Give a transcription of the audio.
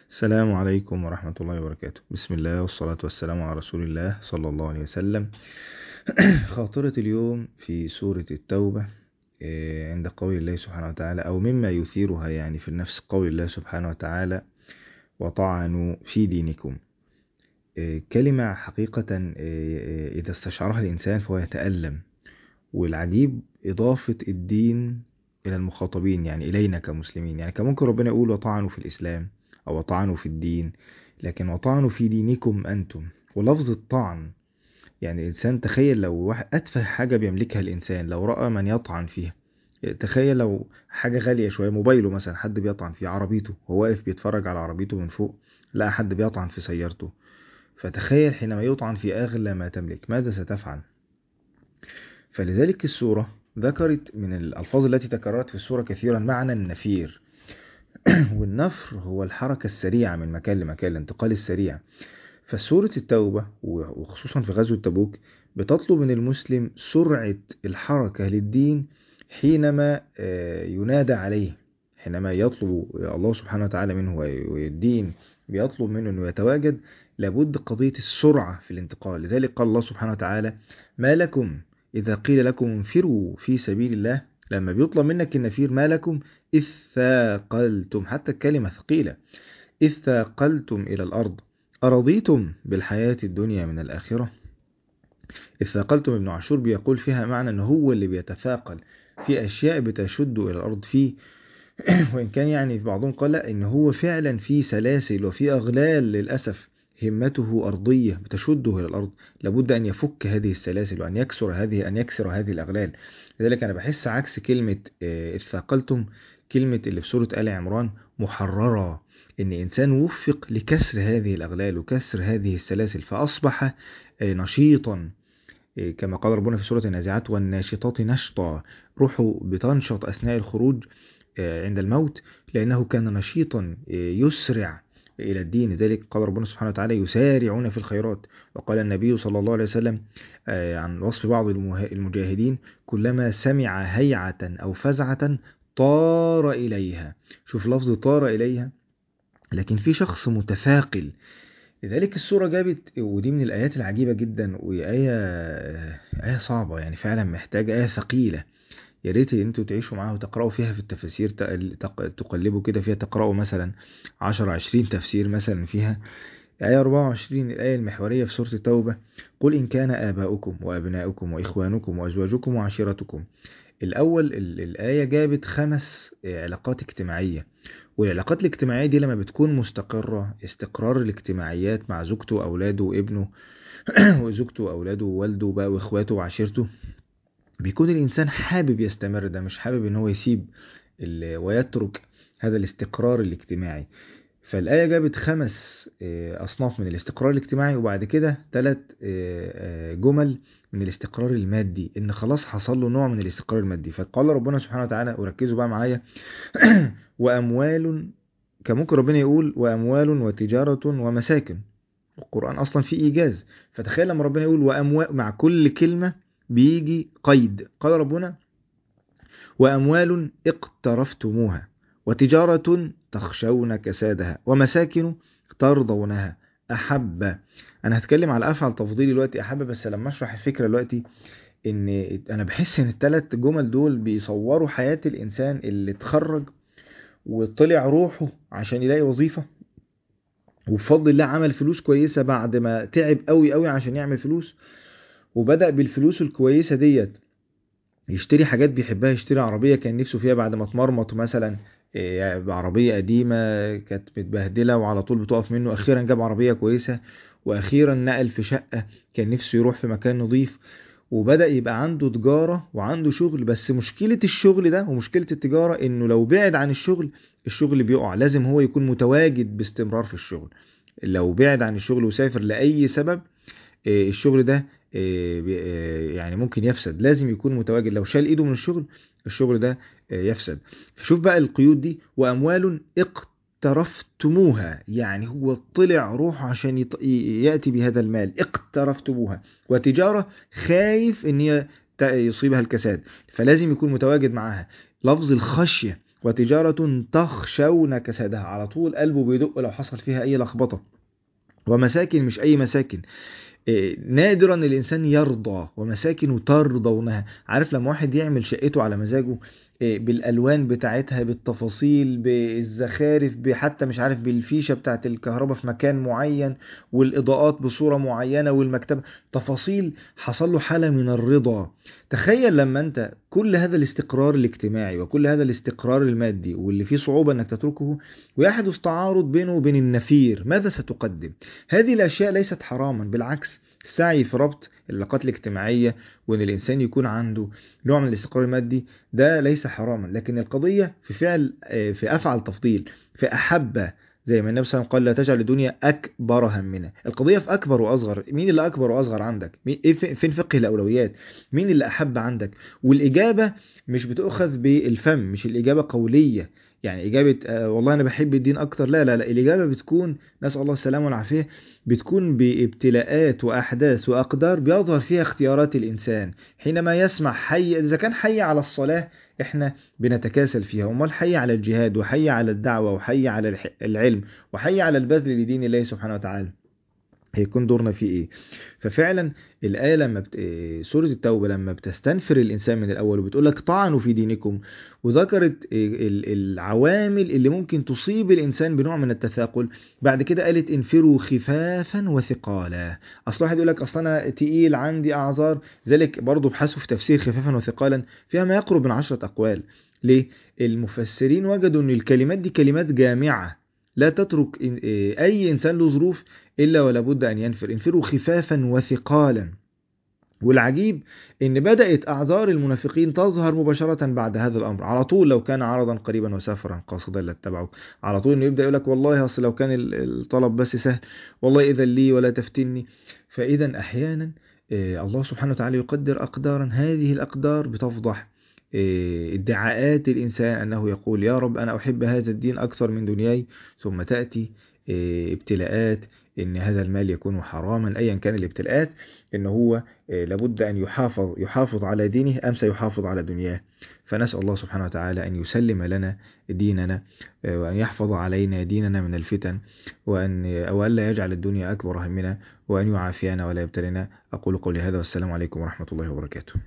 السلام عليكم ورحمة الله وبركاته. بسم الله والصلاة والسلام على رسول الله صلى الله عليه وسلم. خاطرة اليوم في سورة التوبة، عند قول الله سبحانه وتعالى، أو مما يثيرها يعني في النفس قول الله سبحانه وتعالى: وطعنوا في دينكم. كلمة حقيقة إذا استشعرها الإنسان فهو يتألم. والعجيب إضافة الدين إلى المخاطبين، يعني إلينا كمسلمين. يعني كان ممكن ربنا يقول وطعنوا في الإسلام أو وطعنوا في الدين، لكن وطعنوا في دينكم أنتم. ولفظ الطعن، يعني الإنسان تخيل لو واحد أتفه حاجة بيملكها الإنسان لو رأى من يطعن فيها. تخيل لو حاجة غالية شوية، موبايله مثلا، حد بيطعن في عربيته، هو واقف بيتفرج على عربيته من فوق، لقى حد بيطعن في سيارته. فتخيل حينما يطعن في أغلى ما تملك ماذا ستفعل؟ فلذلك السورة ذكرت من الألفاظ التي تكررت في السورة كثيرا معنى النفير. والنفر هو الحركة السريعة من مكان لمكان، الانتقال السريع. فسورة التوبة وخصوصا في غزوة تبوك بتطلب من المسلم سرعة الحركة للدين حينما ينادى عليه، حينما يطلب الله سبحانه وتعالى منه والدين بيطلب منه أنه يتواجد. لابد قضية السرعة في الانتقال. لذلك قال الله سبحانه وتعالى: ما لكم إذا قيل لكم انفروا في سبيل الله. لما بيطلب منك النفير، ما لكم إذ ثاقلتم، حتى الكلمة ثقيلة، إذ ثاقلتم إلى الأرض أرضيتم بالحياة الدنيا من الآخرة. إذ ثاقلتم، ابن عاشور بيقول فيها معنى أنه هو اللي بيتثاقل في أشياء بتشد إلى الأرض فيه. وإن كان يعني في بعضهم قال لا، إن هو فعلا في سلاسل وفي أغلال للأسف همته أرضية بتشده إلى الأرض. لابد أن يفك هذه السلاسل وأن يكسر هذه الأغلال. لذلك أنا بحس عكس كلمة إذ ثاقلتم، كلمة اللي في سورة آل عمران محررة، إن إنسان وفق لكسر هذه الأغلال وكسر هذه السلاسل فأصبح نشيطا. كما قال ربنا في سورة النازعات: والناشطات نشطا. روحه بتنشط أثناء الخروج عند الموت، لأنه كان نشيطا يسرع إلى الدين. لذلك قال ربنا سبحانه وتعالى: يسارعون في الخيرات. وقال النبي صلى الله عليه وسلم عن وصف بعض المجاهدين: كلما سمع هيعة أو فزعة طار إليها. شوف لفظ طار إليها، لكن في شخص متثاقل. لذلك السورة جابت، ودي من الآيات العجيبة جدا، آية صعبة يعني، فعلا محتاجة آية ثقيلة. يا ريت انتوا تعيشوا معاها وتقرأوا فيها في التفاسير، تقلبوا كده فيها، تقرأوا مثلا 10-20 تفسير مثلا فيها. آية 24، الآية المحورية في سورة التوبة: قل إن كان آباؤكم وأبناؤكم وإخوانكم وأزواجكم وعشيرتكم. الأول الآية جابت 5 علاقات اجتماعية. والعلاقات الاجتماعية دي لما بتكون مستقرة، استقرار الاجتماعيات مع زوجته وأولاده وابنه وزوجته وأولاده ووالده بقى وإخواته وعشيرته، بيكون الإنسان حابب يستمر. ده مش حابب إن هو يسيب ويترك هذا الاستقرار الاجتماعي. فالآية جابت 5 أصناف من الاستقرار الاجتماعي، وبعد كده 3 جمل من الاستقرار المادي، إن خلاص حصل له نوع من الاستقرار المادي. فقال ربنا سبحانه وتعالى، وركزوا بقى معايا: وأموال. كان ممكن ربنا يقول وأموال وتجارة ومساكن، القرآن أصلا فيه إيجاز. فتخيل لما ربنا يقول وأموال، مع كل كلمة بيجي قيد. قال ربنا: وأموال اقترفتموها وتجارة تخشون كسادها ومساكن ترضونها أحب. أنا هتكلم على أفعل تفضيلي دلوقتي، أحب، بس لما أشرح الفكرة دلوقتي، إن أنا بحس إن ال3 جمل دول بيصوروا حياة الإنسان اللي اتخرج وطلع روحه عشان يلاقي وظيفة، وبفضل الله عمل فلوس كويسة بعد ما تعب قوي قوي عشان يعمل فلوس. وبدأ بالفلوس الكويسة ديت يشتري حاجات بيحبها، يشتري عربية كان نفسه فيها بعد ما اتمرمط مثلا بعربية قديمة كانت متبهدلة وعلى طول بتقف منه. أخيرا جاب عربية كويسة، وأخيرا نقل في شقة كان نفسه يروح في مكان نظيف، وبدأ يبقى عنده تجارة وعنده شغل. بس مشكلة الشغل ده ومشكلة التجارة إنه لو بعد عن الشغل بيقع. لازم هو يكون متواجد باستمرار في الشغل. لو بعد عن الشغل وسافر لأي سبب، الشغل ده يعني ممكن يفسد. لازم يكون متواجد. لو شال ايده من الشغل ده يفسد. فشوف بقى القيود دي: وأموال اقترفتموها، يعني هو طلع روحه عشان يأتي بهذا المال، اقترفتموها. وتجارة خايف ان هي يصيبها الكساد، فلازم يكون متواجد معاها. لفظ الخشية وتجارة تخشون كسادها، على طول قلبه بيدق لو حصل فيها أي لخبطة. ومساكن، مش أي مساكن، نادرا الإنسان يرضى، ومساكن ترضونها. عارف لما واحد يعمل شقته على مزاجه، بالألوان بتاعتها، بالتفاصيل، بالزخارف، حتى مش عارف بالفيشة بتاعت الكهرباء في مكان معين، والإضاءات بصورة معينة، والمكتبة، تفاصيل، حصل له حالة من الرضا. تخيل لما أنت كل هذا الاستقرار الاجتماعي وكل هذا الاستقرار المادي واللي فيه صعوبة أنك تتركه، ويحدث تعارض بينه وبين النفير، ماذا ستقدم؟ هذه الأشياء ليست حراما، بالعكس، السعي في ربط العلاقات الاجتماعية وأن الإنسان يكون عنده نوع من الاستقرار المادي ده ليس حراما، لكن القضية في فعل، في أفعل تفضيل، في أحب، زي ما النبي صلى الله عليه وسلم قال لا تجعل الدنيا أكبر همنا. القضية في أكبر وأصغر، مين اللي أكبر وأصغر عندك؟ فين فقه الأولويات؟ مين اللي أحب عندك؟ والإجابة مش بتأخذ بالفم، مش الإجابة قولية، يعني إجابة والله أنا بحب الدين أكتر، لا لا لا، الإجابة بتكون، نسأل الله السلامة والعافية، بتكون بابتلاءات وأحداث وأقدار بيظهر فيها اختيارات الإنسان. حينما يسمع حي، إذا كان حي على الصلاة إحنا بنتكاسل فيها، وما الحي على الجهاد، وحي على الدعوة، وحي على العلم، وحي على البذل لدين الله سبحانه وتعالى، هيكون دورنا فيه ايه؟ ففعلا الآية لما سورة التوبة لما بتستنفر الإنسان من الأول وبتقول لك طعنوا في دينكم، وذكرت العوامل اللي ممكن تصيب الإنسان بنوع من التثاقل، بعد كده قالت انفروا خفافا وثقالا. أصل واحد يقول لك أصل أنا تقيل عندي أعذار، ذلك برضو ابحثوا في تفسير خفافا وثقالا فيها ما يقرب من 10 أقوال. ليه؟ المفسرين وجدوا أن الكلمات دي كلمات جامعة، لا تترك أي إنسان له ظروف إلا ولا بد أن ينفر. انفروا خفافا وثقالا. والعجيب ان بدأت أعذار المنافقين تظهر مباشرة بعد هذا الأمر، على طول لو كان عرضا قريبا وسافرا قاصدا لاتبعوا، على طول انه يبدأ يقولك والله أصل لو كان الطلب بس سهل، والله إذا لي ولا تفتني. فإذا أحيانا الله سبحانه وتعالى يقدر أقدارا، هذه الأقدار بتفضح ادعاءات الإنسان أنه يقول يا رب أنا أحب هذا الدين أكثر من دنياي، ثم تأتي ابتلاءات ان هذا المال يكون حراما، ايا كان الابتلاءات، ان هو لابد ان يحافظ على دينه ام سيحافظ على دنياه. فنسأل الله سبحانه وتعالى ان يسلم لنا ديننا، وان يحفظ علينا ديننا من الفتن، وألا يجعل الدنيا اكبر همنا، وان يعافينا ولا يبتلنا. اقول قولي هذا والسلام عليكم ورحمة الله وبركاته.